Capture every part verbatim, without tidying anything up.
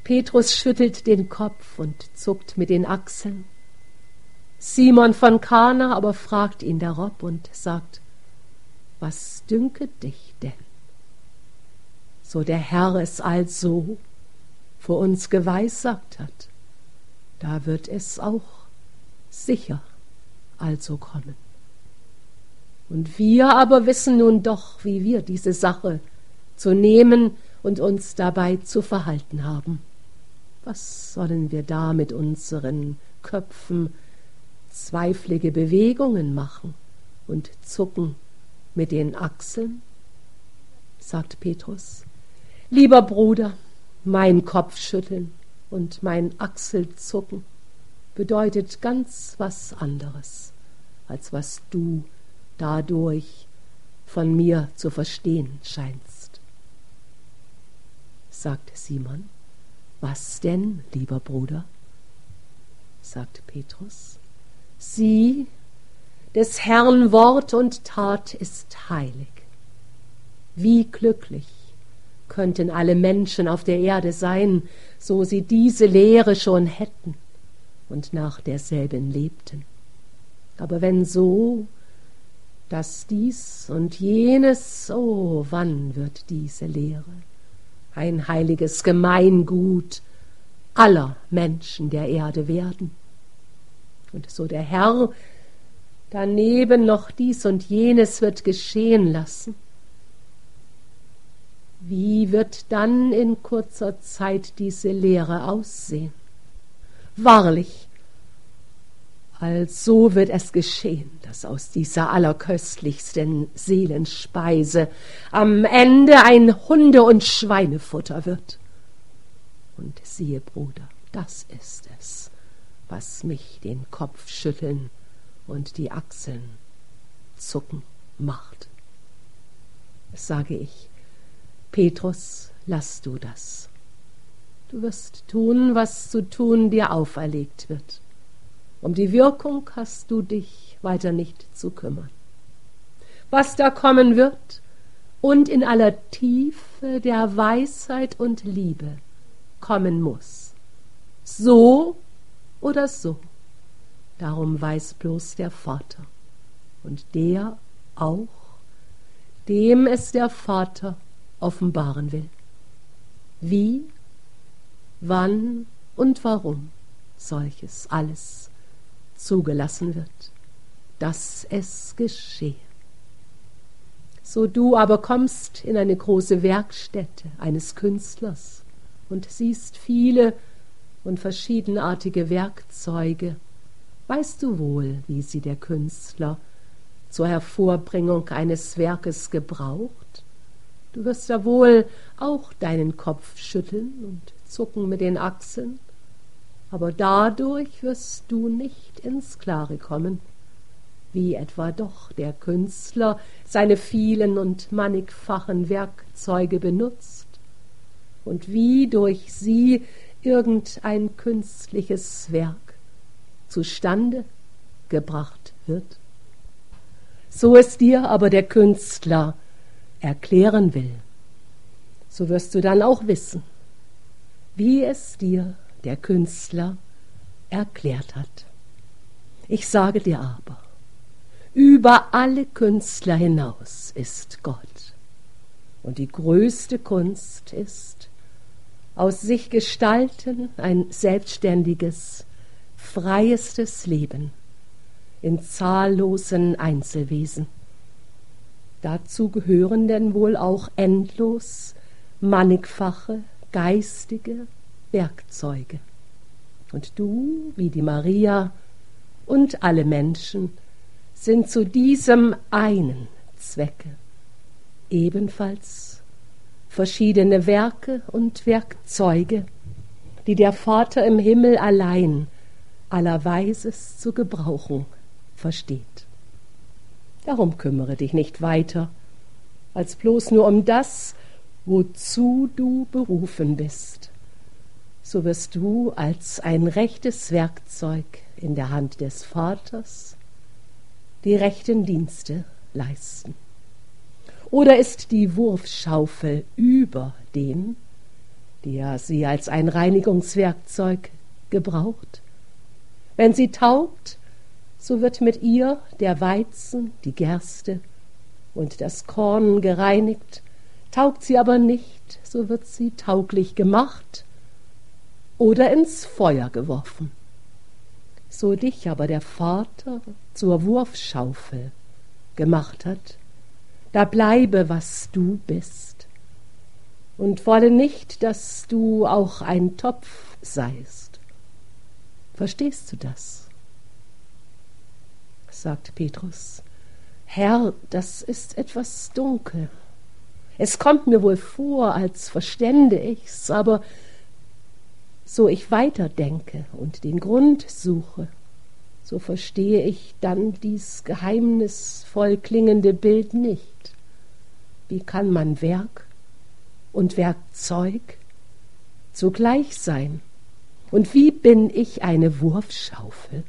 Petrus schüttelt den Kopf und zuckt mit den Achseln. Simon von Kana aber fragt ihn darob und sagt: Was dünket dich denn? So der Herr es also vor uns geweissagt hat, da wird es auch sicher also kommen. Und wir aber wissen nun doch, wie wir diese Sache zu nehmen und uns dabei zu verhalten haben. Was sollen wir da mit unseren Köpfen zweiflige Bewegungen machen und zucken mit den Achseln? Sagt Petrus: Lieber Bruder, mein Kopfschütteln und mein Achselzucken bedeutet ganz was anderes, als was du dadurch von mir zu verstehen scheinst. Sagt Simon: Was denn, lieber Bruder? Sagt Petrus: Sieh, des Herrn Wort und Tat ist heilig. Wie glücklich könnten alle Menschen auf der Erde sein, so sie diese Lehre schon hätten und nach derselben lebten. Aber wenn so, dass dies und jenes, oh, wann wird diese Lehre ein heiliges Gemeingut aller Menschen der Erde werden? Und so der Herr daneben noch dies und jenes wird geschehen lassen, wie wird dann in kurzer Zeit diese Lehre aussehen? Wahrlich, also wird es geschehen, dass aus dieser allerköstlichsten Seelenspeise am Ende ein Hunde- und Schweinefutter wird. Und siehe, Bruder, das ist es, was mich den Kopf schütteln und die Achseln zucken macht. Sage ich: Petrus, lass du das. Du wirst tun, was zu tun dir auferlegt wird. Um die Wirkung hast du dich weiter nicht zu kümmern. Was da kommen wird und in aller Tiefe der Weisheit und Liebe kommen muss, so oder so, darum weiß bloß der Vater, und der auch, dem es der Vater offenbaren will. Wie, wann und warum solches alles zugelassen wird, dass es geschehe. So du aber kommst in eine große Werkstätte eines Künstlers und siehst viele und verschiedenartige Werkzeuge, weißt du wohl, wie sie der Künstler zur Hervorbringung eines Werkes gebraucht? Du wirst da wohl auch deinen Kopf schütteln und zucken mit den Achseln, aber dadurch wirst du nicht ins Klare kommen, wie etwa doch der Künstler seine vielen und mannigfachen Werkzeuge benutzt und wie durch sie irgendein künstliches Werk zustande gebracht wird. So es dir aber der Künstler erklären will, so wirst du dann auch wissen, wie es dir der Künstler erklärt hat. Ich sage dir aber, über alle Künstler hinaus ist Gott, und die größte Kunst ist, aus sich gestalten ein selbstständiges, freiestes Leben in zahllosen Einzelwesen. Dazu gehören denn wohl auch endlos mannigfache geistige Werkzeuge. Und du, wie die Maria und alle Menschen, sind zu diesem einen Zwecke ebenfalls verschiedene Werke und Werkzeuge, die der Vater im Himmel allein allerweises zu gebrauchen versteht. Darum kümmere dich nicht weiter, als bloß nur um das, wozu du berufen bist. So wirst du als ein rechtes Werkzeug in der Hand des Vaters die rechten Dienste leisten. Oder ist die Wurfschaufel über dem, der sie als ein Reinigungswerkzeug gebraucht. Wenn sie taugt, so wird mit ihr der Weizen, die Gerste und das Korn gereinigt. Taugt sie aber nicht, so wird sie tauglich gemacht oder ins Feuer geworfen. So dich aber der Vater zur Wurfschaufel gemacht hat, da bleibe, was du bist, und wolle nicht, dass du auch ein Topf seist. Verstehst du das? Sagt Petrus. Herr, das ist etwas dunkel. Es kommt mir wohl vor, als verstände ich's, aber so ich weiterdenke und den Grund suche, so verstehe ich dann dies geheimnisvoll klingende Bild nicht. Wie kann man Werk und Werkzeug zugleich sein? Und wie bin ich eine Wurfschaufel?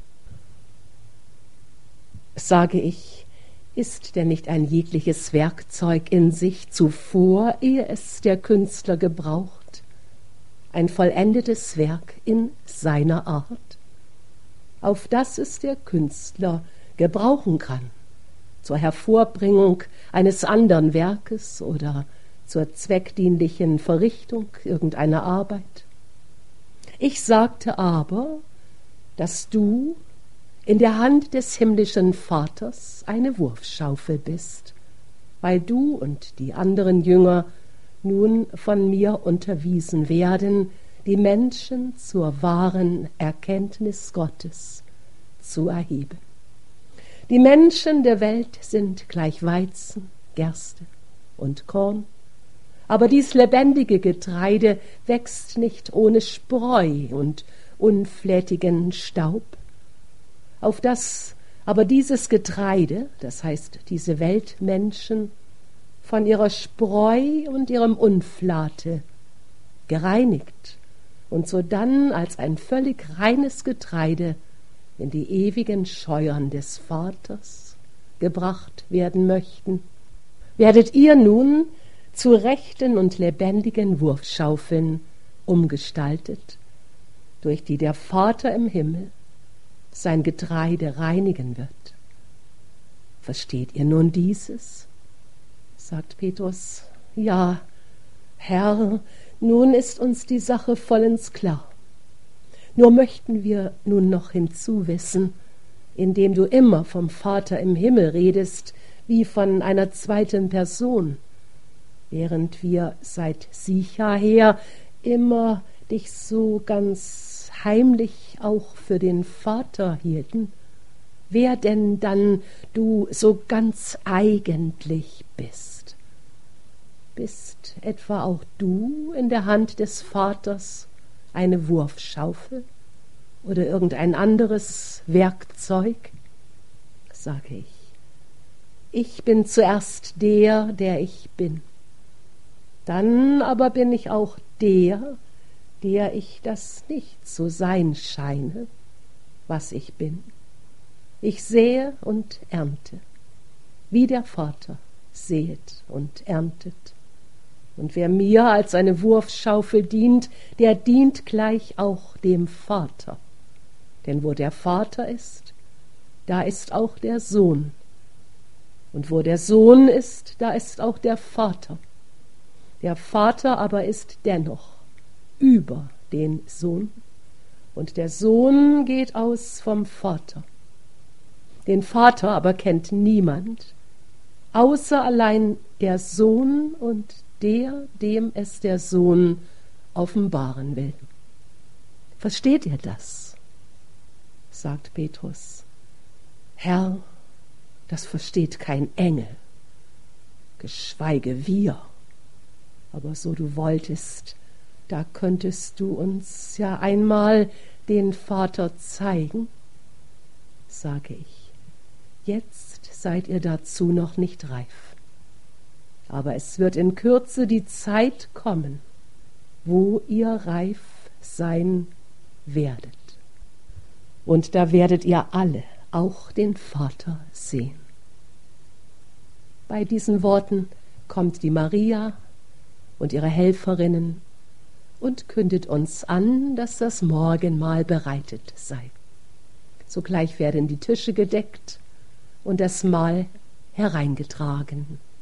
Sage ich, ist denn nicht ein jegliches Werkzeug in sich zuvor, ehe es der Künstler gebraucht, ein vollendetes Werk in seiner Art, auf das es der Künstler gebrauchen kann, zur Hervorbringung eines anderen Werkes oder zur zweckdienlichen Verrichtung irgendeiner Arbeit? Ich sagte aber, dass du in der Hand des himmlischen Vaters eine Wurfschaufel bist, weil du und die anderen Jünger nun von mir unterwiesen werden, die Menschen zur wahren Erkenntnis Gottes zu erheben. Die Menschen der Welt sind gleich Weizen, Gerste und Korn, aber dies lebendige Getreide wächst nicht ohne Spreu und unflätigen Staub, auf das aber dieses Getreide, das heißt diese Weltmenschen, von ihrer Spreu und ihrem Unflate gereinigt und sodann als ein völlig reines Getreide in die ewigen Scheuern des Vaters gebracht werden möchten, werdet ihr nun zu rechten und lebendigen Wurfschaufeln umgestaltet, durch die der Vater im Himmel sein Getreide reinigen wird. Versteht ihr nun dieses? Sagt Petrus. Ja, Herr, nun ist uns die Sache vollends klar. Nur möchten wir nun noch hinzuwissen, indem du immer vom Vater im Himmel redest, wie von einer zweiten Person, während wir seit Sicha her immer dich so ganz heimlich auch für den Vater hielten, wer denn dann du so ganz eigentlich bist. Bist etwa auch du in der Hand des Vaters eine Wurfschaufel oder irgendein anderes Werkzeug? Sage ich. Ich bin zuerst der, der ich bin. Dann aber bin ich auch der, der ich das nicht zu sein scheine, was ich bin. Ich sähe und ernte, wie der Vater säet und erntet. Und wer mir als eine Wurfschaufel dient, der dient gleich auch dem Vater. Denn wo der Vater ist, da ist auch der Sohn. Und wo der Sohn ist, da ist auch der Vater. Der Vater aber ist dennoch über den Sohn, und der Sohn geht aus vom Vater. Den Vater aber kennt niemand, außer allein der Sohn und der, dem es der Sohn offenbaren will. Versteht ihr das? Sagt Petrus. Herr, das versteht kein Engel, geschweige wir. Aber so du wolltest, da könntest du uns ja einmal den Vater zeigen. Sage ich, jetzt seid ihr dazu noch nicht reif. Aber es wird in Kürze die Zeit kommen, wo ihr reif sein werdet. Und da werdet ihr alle auch den Vater sehen. Bei diesen Worten kommt die Maria und ihre Helferinnen und kündet uns an, dass das Morgenmahl bereitet sei. Sogleich werden die Tische gedeckt und das Mahl hereingetragen.